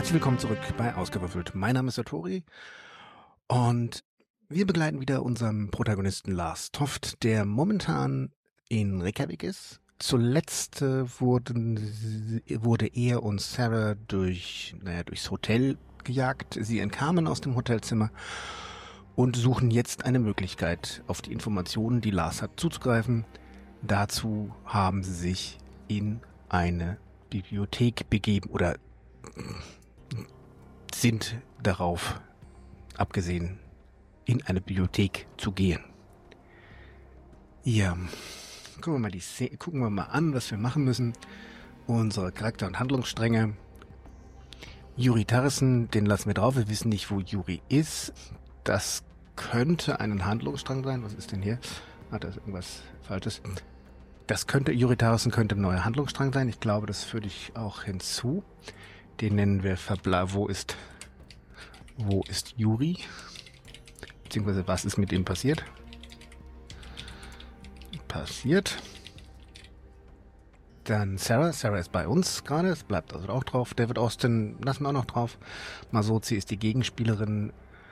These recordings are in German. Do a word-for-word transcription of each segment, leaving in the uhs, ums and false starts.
Herzlich willkommen zurück bei Ausgewürfelt. Mein Name ist Satori und wir begleiten wieder unseren Protagonisten Lars Toft, der momentan in Reykjavik ist. Zuletzt äh, wurden, wurde er und Sarah durch, naja, durchs Hotel gejagt. Sie entkamen aus dem Hotelzimmer und suchen jetzt eine Möglichkeit, auf die Informationen, die Lars hat, zuzugreifen. Dazu haben sie sich in eine Bibliothek begeben oder sind darauf abgesehen, in eine Bibliothek zu gehen. Ja, gucken wir mal die Szene, gucken wir mal an, was wir machen müssen. Unsere Charakter- und Handlungsstränge. Yuri Tarrison, den lassen wir drauf. Wir wissen nicht, wo Yuri ist. Das könnte ein Handlungsstrang sein. Was ist denn hier? Ah, da ist irgendwas Falsches. Das könnte, Yuri Tarrison könnte ein neuer Handlungsstrang sein. Ich glaube, das führe ich auch hinzu. Den nennen wir Verbla... Wo ist... Wo ist Yuri? Beziehungsweise, was ist mit ihm passiert? Passiert. Dann Sarah. Sarah ist bei uns gerade. Es bleibt also auch drauf. David Austin lassen wir auch noch drauf. Masozi ist die Gegenspielerin.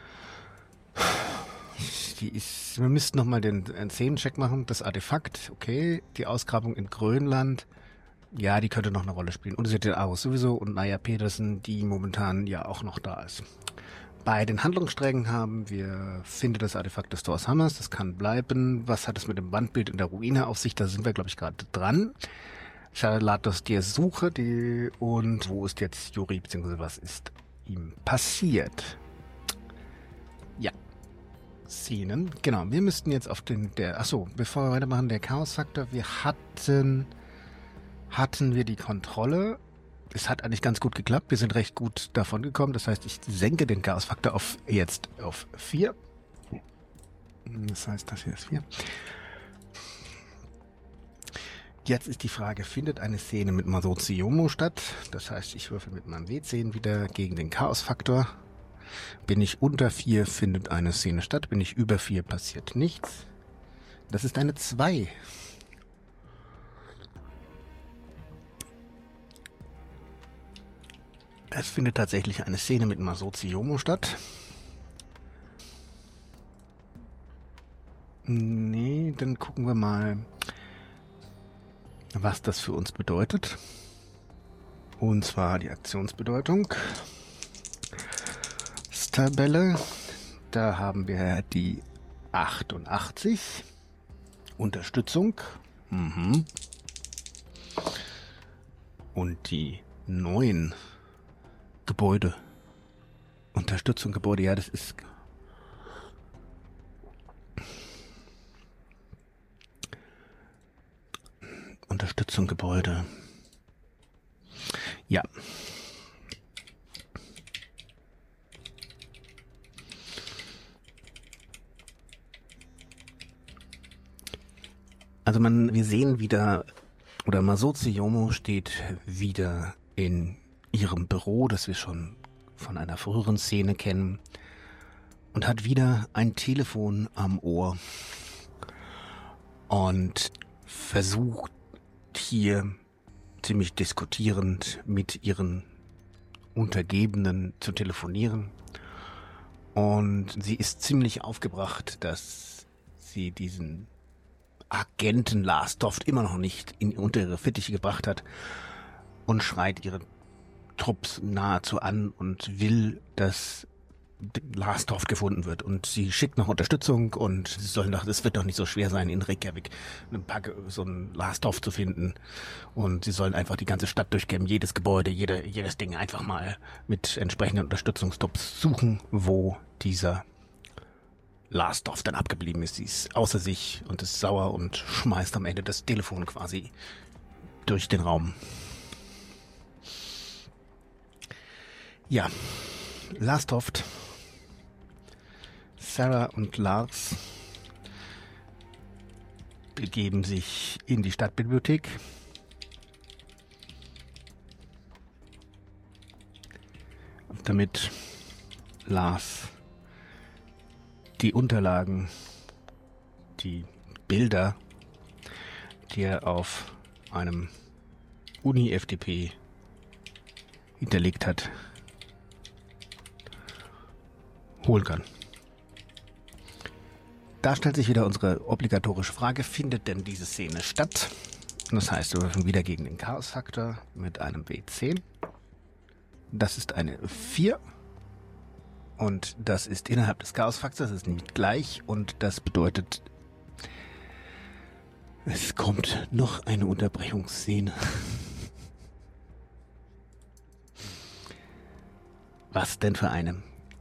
Die ist... Wir müssten nochmal den, den Szenencheck machen. Das Artefakt, okay. Die Ausgrabung in Grönland. Ja, die könnte noch eine Rolle spielen. Und es wird den Arus sowieso und Naya Petersen, die momentan ja auch noch da ist. Bei den Handlungssträngen haben wir Finde das Artefakt des Thors Hammers. Das kann bleiben. Was hat es mit dem Wandbild in der Ruine auf sich? Da sind wir, glaube ich, gerade dran. Charlatos die Suche, die und wo ist jetzt Yuri, beziehungsweise was ist ihm passiert? Ja. Szenen. Genau, wir müssten jetzt auf den, der, achso, bevor wir weitermachen, der Chaos-Faktor. Wir hatten... hatten wir die Kontrolle. Es hat eigentlich ganz gut geklappt. Wir sind recht gut davon gekommen. Das heißt, ich senke den Chaos-Faktor auf jetzt auf vier. Das heißt, das hier ist vier. Jetzt ist die Frage, findet eine Szene mit Masozi Yomo statt? Das heißt, ich würfel mit meinem W zehn wieder gegen den Chaos-Faktor. Bin ich unter vier, findet eine Szene statt. Bin ich über vier, passiert nichts. Das ist eine zwei. Es findet tatsächlich eine Szene mit Masozi Yomo statt. Nee, dann gucken wir mal, was das für uns bedeutet. Und zwar die Aktionsbedeutung. Tabelle. Da haben wir die achtundachtzig. Unterstützung. Mhm. Und die neun. Gebäude. Unterstützung Gebäude, ja, das ist... Unterstützung Gebäude. Ja. Also man, wir sehen wieder, oder Masozi Yomo steht wieder in ihrem Büro, das wir schon von einer früheren Szene kennen, und hat wieder ein Telefon am Ohr und versucht hier ziemlich diskutierend mit ihren Untergebenen zu telefonieren. Und sie ist ziemlich aufgebracht, dass sie diesen Agenten Lars Toft immer noch nicht in, unter ihre Fittiche gebracht hat und schreit ihre Trupps nahezu an und will, dass Lars Toft gefunden wird. Und sie schickt noch Unterstützung und sie sollen doch, es wird doch nicht so schwer sein, in Reykjavik einen Pack, so einen Lars Toft zu finden. Und sie sollen einfach die ganze Stadt durchkämmen, jedes Gebäude, jede, jedes Ding einfach mal mit entsprechenden Unterstützungstrupps suchen, wo dieser Lars Toft dann abgeblieben ist. Sie ist außer sich und ist sauer und schmeißt am Ende das Telefon quasi durch den Raum. Ja, Lars Toft, Sarah und Lars begeben sich in die Stadtbibliothek. Damit Lars die Unterlagen, die Bilder, die er auf einem Uni-F D P hinterlegt hat, holen kann. Da stellt sich wieder unsere obligatorische Frage, findet denn diese Szene statt? Das heißt, wir würfeln wieder gegen den Chaos-Faktor mit einem W zehn. Das ist eine vier. Und das ist innerhalb des Chaos-Faktors, das ist nicht gleich. Und das bedeutet, es kommt noch eine Unterbrechungsszene. Was denn für eine?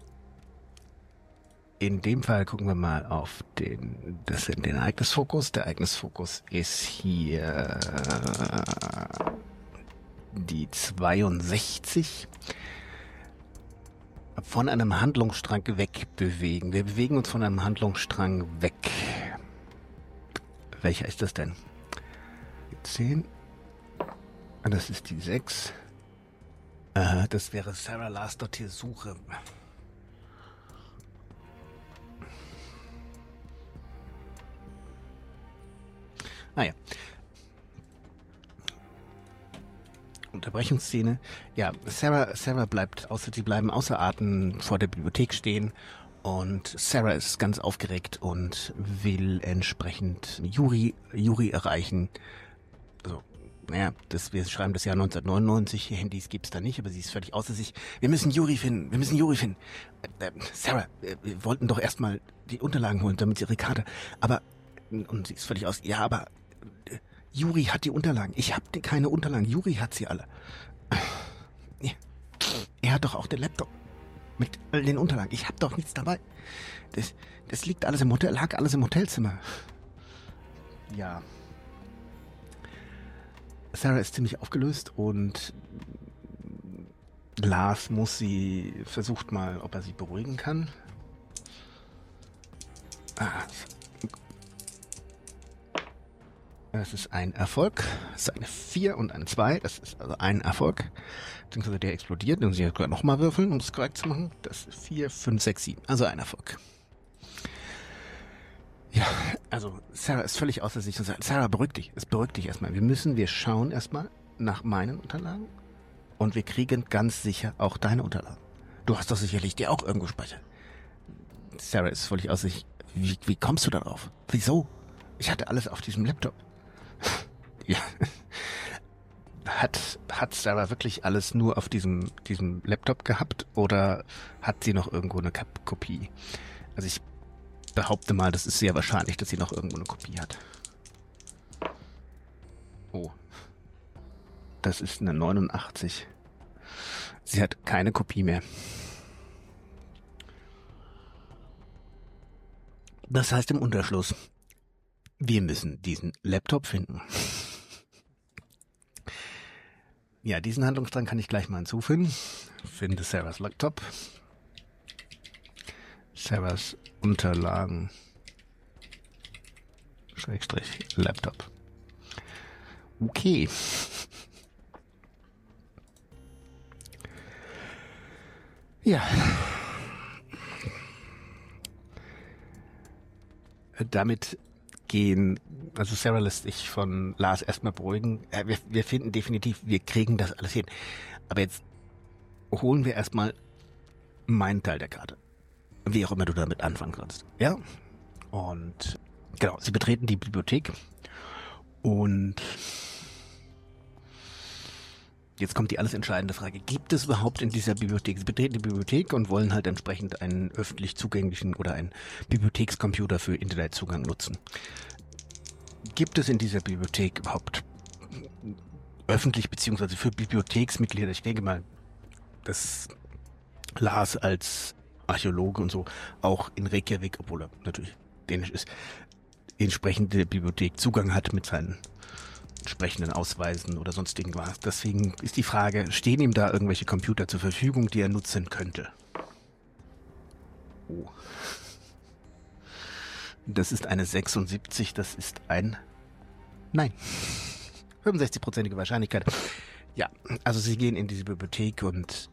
In dem Fall gucken wir mal auf den, das, den Ereignisfokus. Der Ereignisfokus ist hier die zweiundsechzig. Von einem Handlungsstrang wegbewegen. Wir bewegen uns von einem Handlungsstrang weg. Welcher ist das denn? Die zehn. Das ist die sechs. Äh, das wäre Sarah Lars dort hier Suche. Ah ja. Unterbrechungsszene. Ja, Sarah, Sarah bleibt außer, sie bleiben außer Atem vor der Bibliothek stehen und Sarah ist ganz aufgeregt und will entsprechend Yuri, Yuri erreichen. Also, naja, das, wir schreiben das Jahr neunzehnhundertneunundneunzig, Handys gibt's da nicht, aber sie ist völlig außer sich. Wir müssen Yuri finden, wir müssen Yuri finden. Äh, äh, Sarah, äh, wir wollten doch erstmal die Unterlagen holen, damit sie ihre Karte, aber, und sie ist völlig aus, ja, aber, äh, Yuri hat die Unterlagen. Ich habe keine Unterlagen. Yuri hat sie alle. Er hat doch auch den Laptop mit all den Unterlagen. Ich habe doch nichts dabei. Das, das liegt alles im Hotel, lag alles im Hotelzimmer. Ja. Sarah ist ziemlich aufgelöst und Lars muss sie, versucht mal, ob er sie beruhigen kann. Ah, das ist ein Erfolg. Das ist eine vier und eine zwei. Das ist also ein Erfolg. Beziehungsweise der explodiert. Dann muss ich jetzt nochmal würfeln, um es korrekt zu machen. Das ist vier, fünf, sechs, sieben. Also ein Erfolg. Ja, also Sarah ist völlig außer sich und sagt, Sarah, beruhig dich. Es beruhigt dich erstmal. Wir müssen, wir schauen erstmal nach meinen Unterlagen und wir kriegen ganz sicher auch deine Unterlagen. Du hast doch sicherlich die auch irgendwo speichert. Sarah ist völlig außer sich. Wie, wie kommst du darauf? Wieso? Ich hatte alles auf diesem Laptop. Ja. Hat, hat Sarah wirklich alles nur auf diesem, diesem Laptop gehabt oder hat sie noch irgendwo eine Kap- Kopie? Also ich behaupte mal, das ist sehr wahrscheinlich, dass sie noch irgendwo eine Kopie hat. Oh. Das ist eine neunundachtzig. Sie hat keine Kopie mehr. Das heißt im Unterschluss, wir müssen diesen Laptop finden. Ja, diesen Handlungsstrang kann ich gleich mal hinzufügen. Finde Sarahs Laptop. Sarahs Unterlagen. Schrägstrich Laptop. Okay. Ja. Damit gehen, also Sarah lässt sich von Lars erstmal beruhigen. Äh, wir, wir finden definitiv, wir kriegen das alles hin. Aber jetzt holen wir erstmal meinen Teil der Karte. Wie auch immer du damit anfangen kannst. Ja? Und genau, sie betreten die Bibliothek und jetzt kommt die alles entscheidende Frage. Gibt es überhaupt in dieser Bibliothek, sie betreten die Bibliothek und wollen halt entsprechend einen öffentlich zugänglichen oder einen Bibliothekscomputer für Internetzugang nutzen. Gibt es in dieser Bibliothek überhaupt öffentlich beziehungsweise für Bibliotheksmitglieder, ich denke mal, dass Lars als Archäologe und so auch in Reykjavik, obwohl er natürlich dänisch ist, entsprechende Bibliothek Zugang hat mit seinen entsprechenden Ausweisen oder sonst irgendwas. Deswegen ist die Frage, stehen ihm da irgendwelche Computer zur Verfügung, die er nutzen könnte? Oh. Das ist eine sechsundsiebzig, das ist ein Nein. fünfundsechzig-prozentige Wahrscheinlichkeit. Ja, also sie gehen in diese Bibliothek und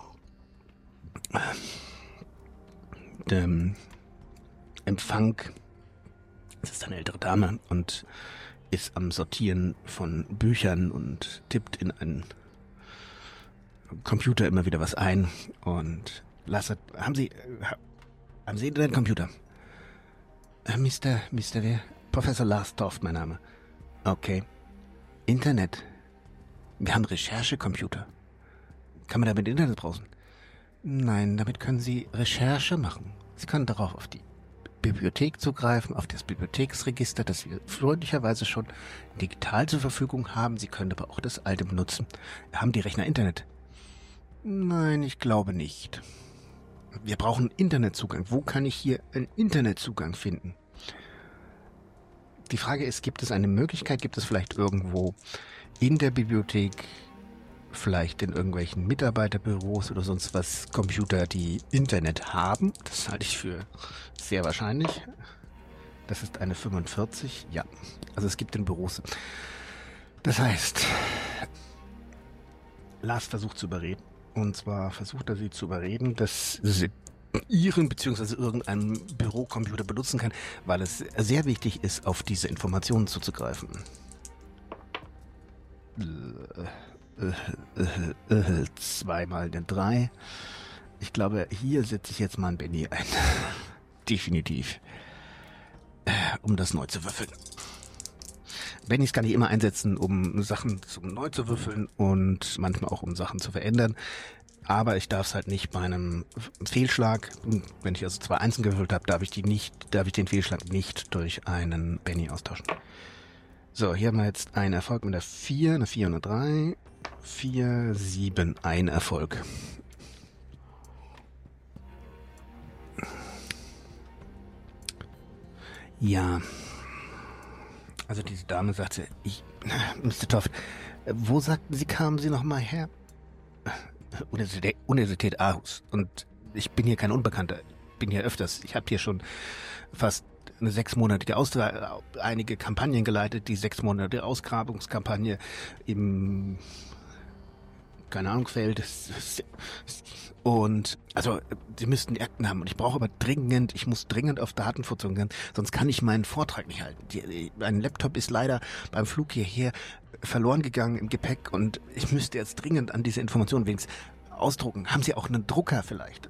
ähm, Empfang, das ist eine ältere Dame und ist am Sortieren von Büchern und tippt in einen Computer immer wieder was ein und lasst, haben Sie, Haben Sie Internetcomputer? Äh, Mister, Mister wer? Professor Lars Torft, mein Name. Okay. Internet. Wir haben Recherchecomputer. Kann man damit Internet browsen? Nein, damit können Sie Recherche machen. Sie können darauf auf die Bibliothek zugreifen, auf das Bibliotheksregister, das wir freundlicherweise schon digital zur Verfügung haben. Sie können aber auch das alte benutzen. Haben die Rechner Internet? Nein, ich glaube nicht. Wir brauchen Internetzugang. Wo kann ich hier einen Internetzugang finden? Die Frage ist, gibt es eine Möglichkeit, gibt es vielleicht irgendwo in der Bibliothek, vielleicht in irgendwelchen Mitarbeiterbüros oder sonst was, Computer, die Internet haben? Das halte ich für sehr wahrscheinlich. Das ist eine fünfundvierzig, ja. Also es gibt in Büros. Das heißt, Lars versucht zu überreden. Und zwar versucht er sie zu überreden, dass sie ihren bzw. irgendeinen Bürocomputer benutzen kann, weil es sehr wichtig ist, auf diese Informationen zuzugreifen. Äh, äh, äh, zweimal eine drei. Ich glaube, hier setze ich jetzt mal ein Benny ein. Definitiv. Äh, um das neu zu würfeln. Bennys kann ich immer einsetzen, um Sachen zum neu zu würfeln und manchmal auch um Sachen zu verändern. Aber ich darf es halt nicht bei einem Fehlschlag, wenn ich also zwei Einsen gewürfelt habe, darf ich die nicht, darf ich den Fehlschlag nicht durch einen Benny austauschen. So, hier haben wir jetzt einen Erfolg mit der vier, eine vier und eine drei. vier, sieben, ein Erfolg. Ja. Also diese Dame sagte, ich, Mister Toft, wo sagten Sie, kamen Sie noch mal her? Universität, Universität Aarhus. Und ich bin hier kein Unbekannter. Ich bin hier öfters. Ich habe hier schon fast eine sechsmonatige Austra einige Kampagnen geleitet. Die sechsmonatige Ausgrabungskampagne im, keine Ahnung, Feld. Und also Sie müssten die Akten haben. Und ich brauche aber dringend, ich muss dringend auf Datenfunktion gehen, sonst kann ich meinen Vortrag nicht halten. Die, mein Laptop ist leider beim Flug hierher verloren gegangen im Gepäck und ich müsste jetzt dringend an diese Informationen wenigstens ausdrucken. Haben Sie auch einen Drucker vielleicht?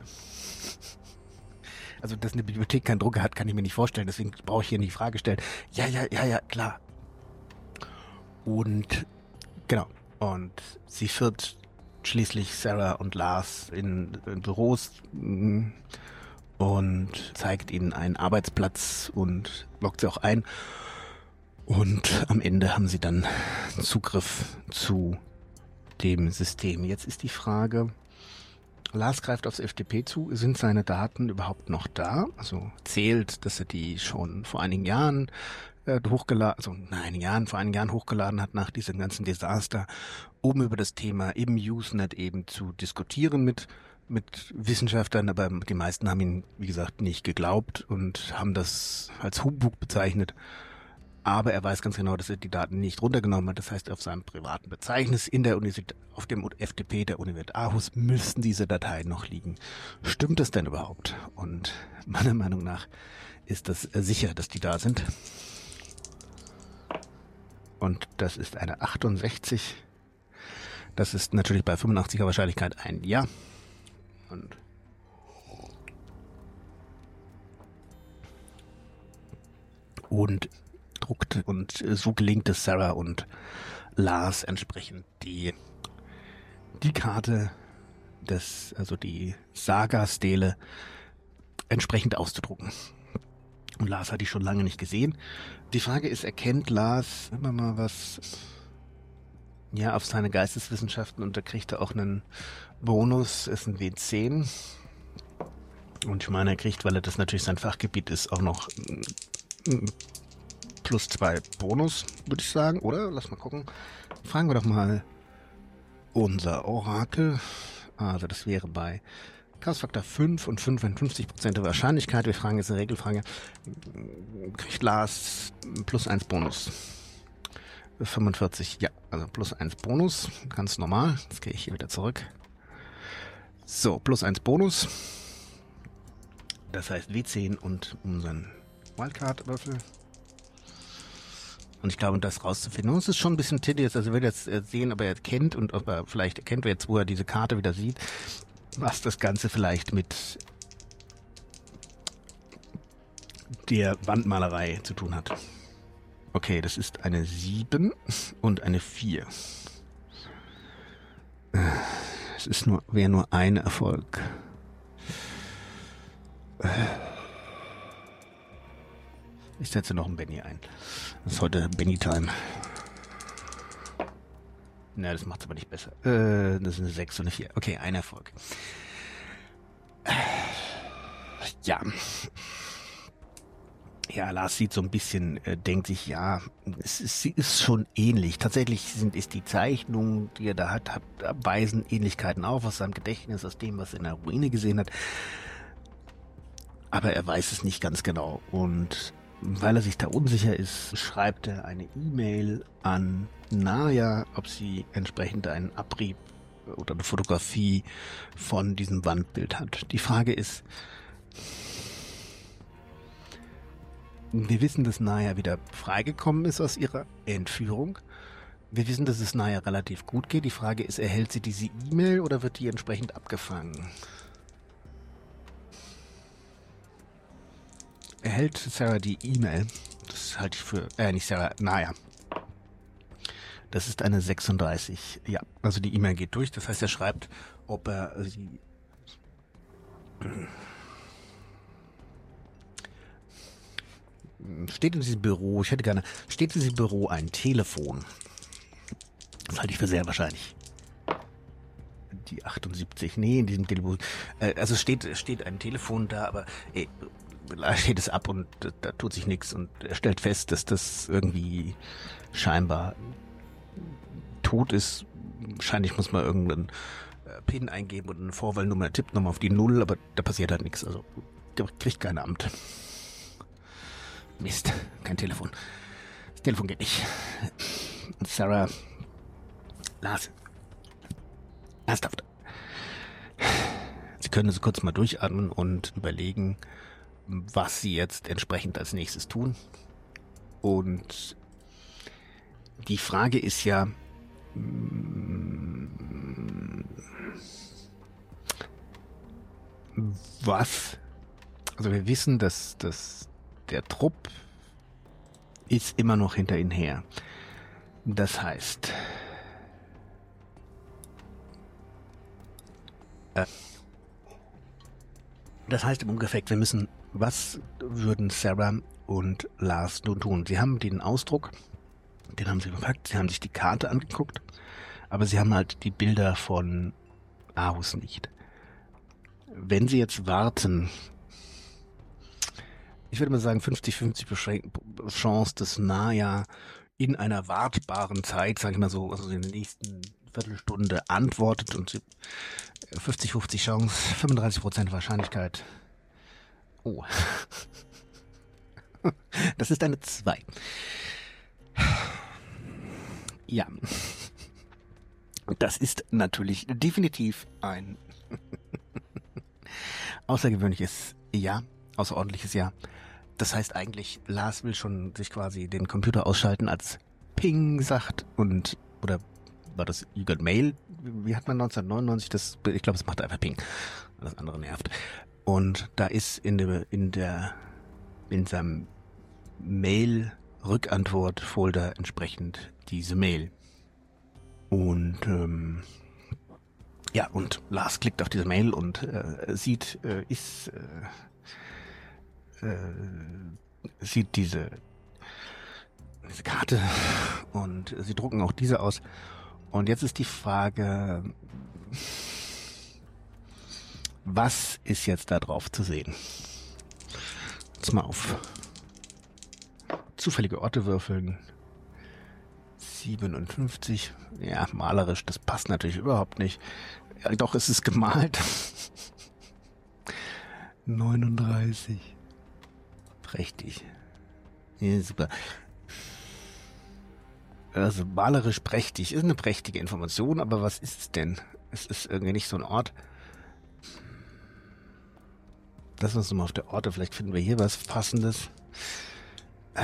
Also, dass eine Bibliothek keinen Drucker hat, kann ich mir nicht vorstellen. Deswegen brauche ich hier nicht die Frage stellen. Ja, ja, ja, ja, klar. Und genau. Und sie führt schließlich Sarah und Lars in, in Büros und zeigt ihnen einen Arbeitsplatz und lockt sie auch ein. Und am Ende haben sie dann Zugriff zu dem System. Jetzt ist die Frage, Lars greift aufs F T P zu. Sind seine Daten überhaupt noch da? Also zählt, dass er die schon vor einigen Jahren äh, hochgeladen, also nach einigen Jahren, vor einigen Jahren hochgeladen hat, nach diesem ganzen Desaster, um über das Thema im Usenet eben zu diskutieren mit mit Wissenschaftlern, aber die meisten haben ihn, wie gesagt, nicht geglaubt und haben das als Humbug bezeichnet. Aber er weiß ganz genau, dass er die Daten nicht runtergenommen hat. Das heißt, auf seinem privaten Verzeichnis in der Universität, auf dem F T P der Universität Aarhus müssten diese Dateien noch liegen. Stimmt das denn überhaupt? Und meiner Meinung nach ist das sicher, dass die da sind. Und das ist eine achtundsechzig. Das ist natürlich bei fünfundachtziger Wahrscheinlichkeit ein Ja. Und und druckt und so gelingt es Sarah und Lars entsprechend die die Karte des, also die Saga-Stele entsprechend auszudrucken. Und Lars hat die schon lange nicht gesehen. Die Frage ist, erkennt Lars immer mal was ja auf seine Geisteswissenschaften und da kriegt er auch einen Bonus, ist ein W zehn. Und ich meine, er kriegt, weil er das natürlich sein Fachgebiet ist, auch noch plus zwei Bonus, würde ich sagen, oder? Lass mal gucken. Fragen wir doch mal unser Orakel. Also das wäre bei Chaosfaktor fünf und fünfundfünfzig Prozent der Wahrscheinlichkeit. Wir fragen jetzt eine Regelfrage. Kriegt Lars plus eins Bonus? fünfundvierzig, ja, also plus eins Bonus. Ganz normal. Jetzt gehe ich hier wieder zurück. So, plus eins Bonus. Das heißt W zehn und unseren Wildcard-Würfel. Und ich glaube, das rauszufinden, es ist schon ein bisschen tedious, also wir jetzt sehen, ob er jetzt kennt und ob er vielleicht erkennt, wer jetzt, wo er diese Karte wieder sieht, was das Ganze vielleicht mit der Wandmalerei zu tun hat. Okay, das ist eine sieben und eine vier. Es ist nur, wäre nur ein Erfolg. Ich setze noch einen Benny ein. Das ist heute Benny-Time. Na, das macht's aber nicht besser. Äh, das ist eine sechs und eine vier. Okay, ein Erfolg. Äh, ja. Ja, Lars sieht so ein bisschen, äh, denkt sich, ja, es ist, sie ist schon ähnlich. Tatsächlich sind, ist die Zeichnung, die er da hat, hat, weisen Ähnlichkeiten auf aus seinem Gedächtnis, aus dem, was er in der Ruine gesehen hat. Aber er weiß es nicht ganz genau. Und weil er sich da unsicher ist, schreibt er eine E-Mail an Naya, ob sie entsprechend einen Abrieb oder eine Fotografie von diesem Wandbild hat. Die Frage ist, wir wissen, dass Naya wieder freigekommen ist aus ihrer Entführung. Wir wissen, dass es Naya relativ gut geht. Die Frage ist, erhält sie diese E-Mail oder wird die entsprechend abgefangen? Erhält Sarah die E-Mail? Das halte ich für, äh, nicht Sarah, Naya. Das ist eine sechsunddreißig. Ja, also die E-Mail geht durch. Das heißt, er schreibt, ob er sie... Steht in diesem Büro, ich hätte gerne, steht in diesem Büro ein Telefon? Das halte ich für sehr wahrscheinlich. Die achtundsiebzig, nee, in diesem Telefon, äh, also steht, steht ein Telefon da, aber ey, steht es ab und da, da tut sich nichts und er stellt fest, dass das irgendwie scheinbar tot ist. Wahrscheinlich muss man irgendeinen äh, PIN eingeben und eine Vorwahlnummer, tippt nochmal auf die Null, aber da passiert halt nichts, also der kriegt kein Amt. Mist, kein Telefon. Das Telefon geht nicht. Sarah, Lars, ernsthaft. Sie können so kurz mal durchatmen und überlegen, was Sie jetzt entsprechend als nächstes tun. Und die Frage ist ja, was, also wir wissen, dass, dass der Trupp ist immer noch hinter ihnen her. Das heißt, äh, das heißt im Endeffekt, wir müssen, was würden Sarah und Lars nun tun? Sie haben den Ausdruck, den haben sie gepackt, sie haben sich die Karte angeguckt, aber sie haben halt die Bilder von Aarhus nicht. Wenn sie jetzt warten, ich würde mal sagen fünfzig fünfzig Chance, dass Naya in einer wartbaren Zeit, sage ich mal so, also in der nächsten Viertelstunde antwortet und fünfzig fünfzig Chance, fünfunddreißig Prozent Wahrscheinlichkeit. Oh. Das ist eine zwei. Ja. Das ist natürlich definitiv ein außergewöhnliches Ja, außerordentliches Ja. Das heißt eigentlich, Lars will schon sich quasi den Computer ausschalten, als Ping sagt und, oder war das You Got Mail? Wie hat man neunzehnhundertneunundneunzig das? Ich glaube, es macht einfach Ping. Das andere nervt. Und da ist in der, in der, in seinem Mail-Rückantwort-Folder entsprechend diese Mail. Und, ähm, ja, und Lars klickt auf diese Mail und äh, sieht, äh, ist, äh, äh, sieht diese, diese Karte und sie drucken auch diese aus. Und jetzt ist die Frage, was ist jetzt da drauf zu sehen? Jetzt mal auf zufällige Orte würfeln. siebenundfünfzig. Ja, malerisch, das passt natürlich überhaupt nicht. Ja, doch, es ist gemalt. neununddreißig. Prächtig. Ja, super. Also malerisch prächtig. Ist eine prächtige Information, aber was ist es denn? Es ist irgendwie nicht so ein Ort. Lass uns mal auf der Orte, vielleicht finden wir hier was Passendes. Äh,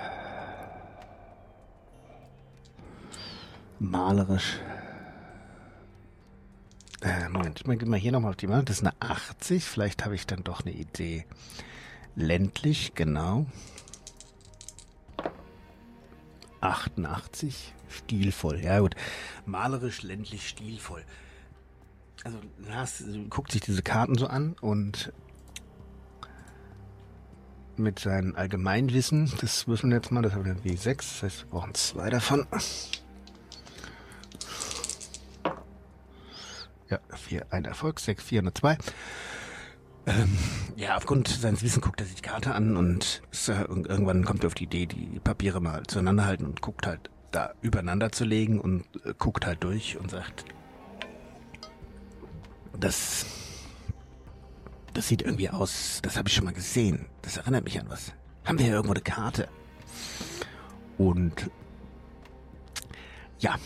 malerisch. Äh, Moment, ich gehe mal hier nochmal auf die Mal. Das ist eine achtzig. Vielleicht habe ich dann doch eine Idee. Ländlich, genau. achtundachtzig. Stilvoll. Ja gut. Malerisch, ländlich, stilvoll. Also Lars guckt sich diese Karten so an und mit seinem Allgemeinwissen, das wissen wir jetzt mal, das haben wir W sechs, das heißt, wir brauchen zwei davon. Ja, vier, ein Erfolg, sechs, vier und zwei. Ähm, ja, aufgrund seines Wissens guckt er sich die Karte an und ist, äh, irgendwann kommt er auf die Idee, die Papiere mal zueinander halten und guckt halt da übereinander zu legen und äh, guckt halt durch und sagt, das, das sieht irgendwie aus, das habe ich schon mal gesehen, das erinnert mich an was. Haben wir hier irgendwo eine Karte? Und ja,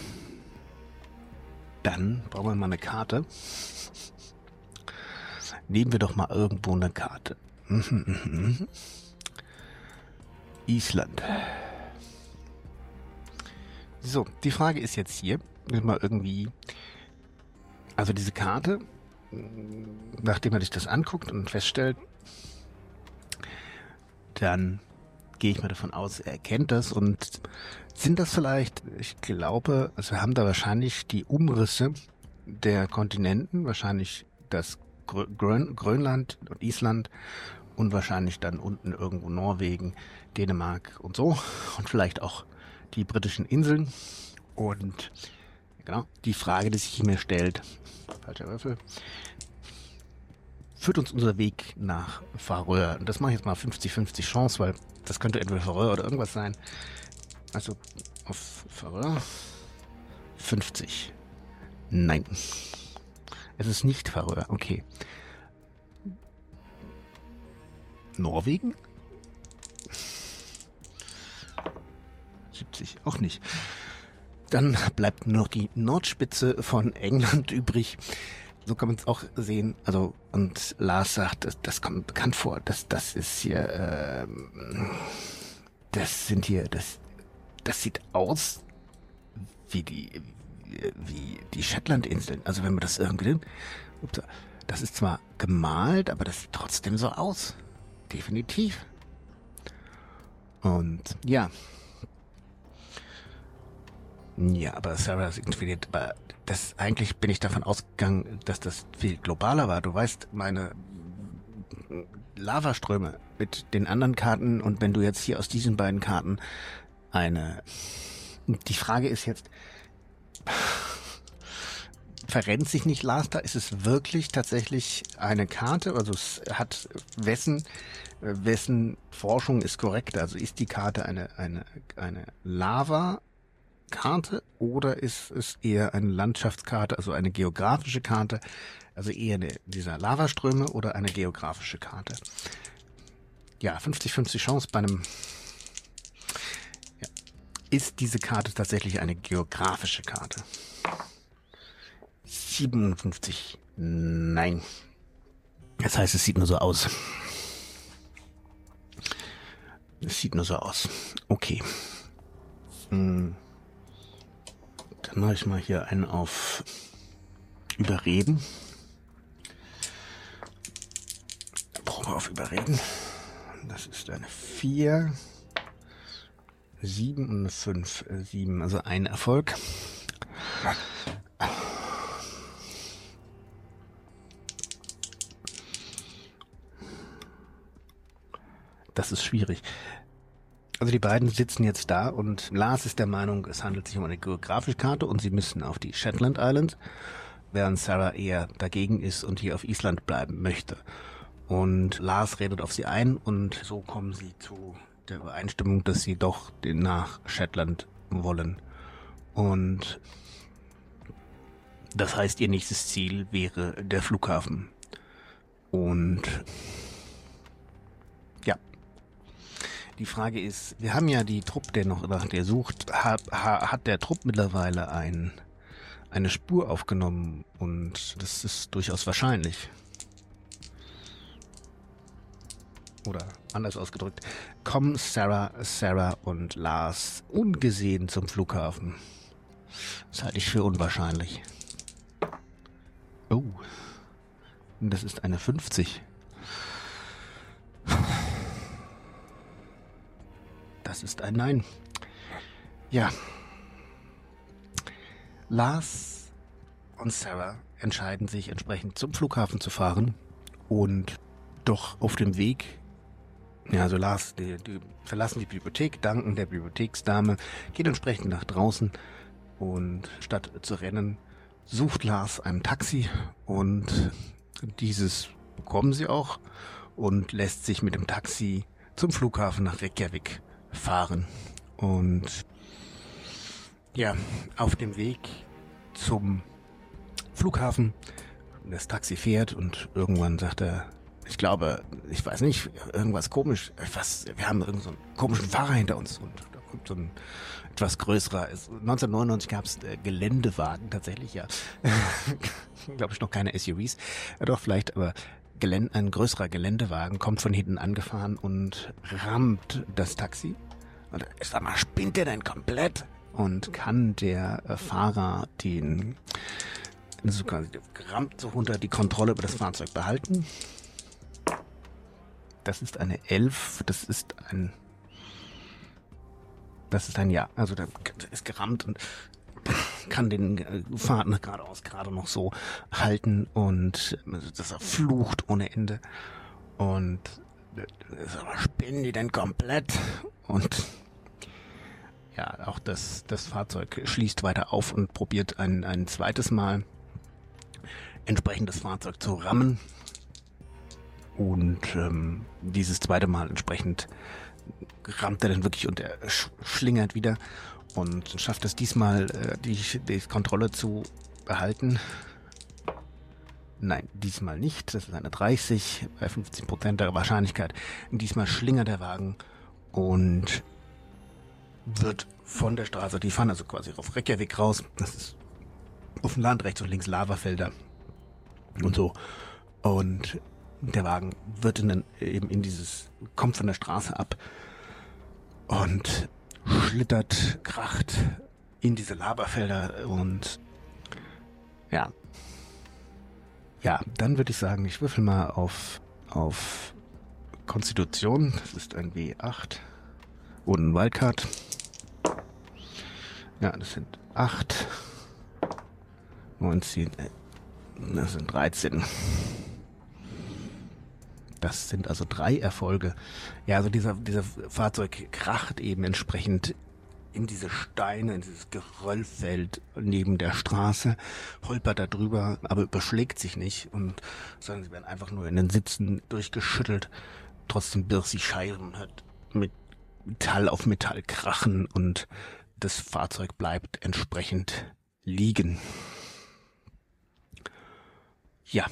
dann brauchen wir mal eine Karte. Nehmen wir doch mal irgendwo eine Karte. Island. So, die Frage ist jetzt hier, mal irgendwie, also diese Karte, nachdem man sich das anguckt und feststellt, dann gehe ich mal davon aus, er erkennt das und sind das vielleicht, ich glaube, also wir haben da wahrscheinlich die Umrisse der Kontinenten, wahrscheinlich das Grön- Grönland und Island und wahrscheinlich dann unten irgendwo Norwegen, Dänemark und so und vielleicht auch die britischen Inseln. Und genau, die Frage, die sich mir stellt, falscher Würfel, führt uns unser Weg nach Färöer. Und das mache ich jetzt mal fünfzig fünfzig Chance, weil das könnte entweder Färöer oder irgendwas sein. Also auf Färöer fünfzig. Nein. Es ist nicht Färöer, okay. Norwegen? siebzig, auch nicht. Dann bleibt nur noch die Nordspitze von England übrig. So kann man es auch sehen. Also, und Lars sagt, das, das kommt bekannt vor. Das, das ist hier, ähm, das sind hier, das, das sieht aus wie die, wie, wie die Shetlandinseln. Also wenn man das irgendwie, ups, das ist zwar gemalt, aber das sieht trotzdem so aus. Definitiv. Und ja. Ja, aber Sarah ist irgendwie, aber das, eigentlich bin ich davon ausgegangen, dass das viel globaler war. Du weißt, meine Lavaströme mit den anderen Karten und wenn du jetzt hier aus diesen beiden Karten eine, die Frage ist jetzt, verrennt sich nicht Lars da? Ist es wirklich tatsächlich eine Karte? Also es hat, wessen, wessen Forschung ist korrekt? Also ist die Karte eine, eine, eine Lava Karte oder ist es eher eine Landschaftskarte, also eine geografische Karte, also eher eine, dieser Lavaströme oder eine geografische Karte? Ja, fünfzig fünfzig Chance bei einem. Ja. Ist diese Karte tatsächlich eine geografische Karte? siebenundfünfzig. Nein. Das heißt, es sieht nur so aus. Es sieht nur so aus. Okay. Hm. Dann mache ich mal hier einen auf Überreden. Probe auf Überreden. Das ist eine vier, sieben und eine fünf. sieben, also ein Erfolg. Das ist schwierig. Also die beiden sitzen jetzt da und Lars ist der Meinung, es handelt sich um eine geografische Karte und sie müssen auf die Shetland Islands, während Sarah eher dagegen ist und hier auf Island bleiben möchte. Und Lars redet auf sie ein und so kommen sie zu der Übereinstimmung, dass sie doch nach Shetland wollen. Und das heißt, ihr nächstes Ziel wäre der Flughafen. Und ja. Die Frage ist, wir haben ja die Trupp, der noch nach der sucht, hat, hat der Trupp mittlerweile ein, eine Spur aufgenommen und das ist durchaus wahrscheinlich. Oder anders ausgedrückt, kommen Sarah, Sarah und Lars ungesehen zum Flughafen. Das halte ich für unwahrscheinlich. Oh, das ist eine fünfzig. das ist ein Nein. Ja. Lars und Sarah entscheiden sich entsprechend zum Flughafen zu fahren und doch auf dem Weg, ja, also Lars, die, die verlassen die Bibliothek, danken der Bibliotheksdame, gehen entsprechend nach draußen und statt zu rennen, sucht Lars ein Taxi und dieses bekommen sie auch und lässt sich mit dem Taxi zum Flughafen nach Reykjavik fahren. Und ja, auf dem Weg zum Flughafen, das Taxi fährt und irgendwann sagt er, ich glaube, ich weiß nicht, irgendwas komisch, was, wir haben irgendeinen so komischen Fahrer hinter uns und da kommt so ein etwas größerer, neunzehnhundertneunundneunzig gab es äh, Geländewagen tatsächlich, ja, glaube ich noch keine S U Vs, ja, doch vielleicht, aber Gelände, ein größerer Geländewagen kommt von hinten angefahren und rammt das Taxi und ich sag mal, spinnt der denn komplett? Und kann der äh, Fahrer den so quasi gerammt so runter die Kontrolle über das Fahrzeug behalten? Das ist eine elf, das ist ein das ist ein Ja, also der ist gerammt und kann den äh, Fahrten geradeaus gerade noch so halten und also, dass er flucht ohne Ende und äh, aber spinnen die denn komplett? Und ja, auch das, das Fahrzeug schließt weiter auf und probiert ein, ein zweites Mal entsprechend das Fahrzeug zu rammen. Und ähm, dieses zweite Mal entsprechend rammt er dann wirklich und er sch- schlingert wieder und schafft es diesmal, äh, die, die Kontrolle zu behalten. Nein, diesmal nicht. Das ist eine dreißig bei fünfzehn Prozent der Wahrscheinlichkeit. Diesmal schlingert der Wagen und wird von der Straße, die fahren also quasi auf Reykjavik raus. Das ist auf dem Land rechts und links Lavafelder und so. Und der Wagen wird in den, eben in dieses, kommt von der Straße ab und schlittert, kracht in diese Lavafelder und ja. Ja, dann würde ich sagen, ich würfel mal auf, auf Konstitution. Das ist ein W acht und ein Wildcard. Ja, das sind acht, neunzehn, das sind dreizehn. Das sind also drei Erfolge. Ja, also dieser, dieser Fahrzeug kracht eben entsprechend in diese Steine, in dieses Geröllfeld neben der Straße, holpert da drüber, aber überschlägt sich nicht und sondern sie werden einfach nur in den Sitzen durchgeschüttelt. Trotzdem birst die Scheiben hat mit Metall auf Metall krachen und das Fahrzeug bleibt entsprechend liegen. Ja.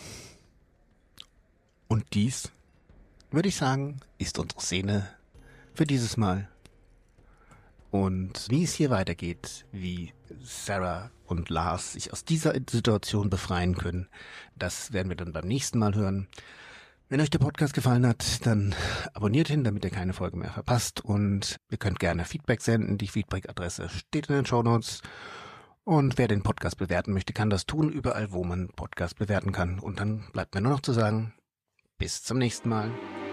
Und dies, würde ich sagen, ist unsere Szene für dieses Mal. Und wie es hier weitergeht, wie Sarah und Lars sich aus dieser Situation befreien können, das werden wir dann beim nächsten Mal hören. Wenn euch der Podcast gefallen hat, dann abonniert ihn, damit ihr keine Folge mehr verpasst. Und ihr könnt gerne Feedback senden. Die Feedback-Adresse steht in den Shownotes. Und wer den Podcast bewerten möchte, kann das tun, überall, wo man Podcast bewerten kann. Und dann bleibt mir nur noch zu sagen, bis zum nächsten Mal.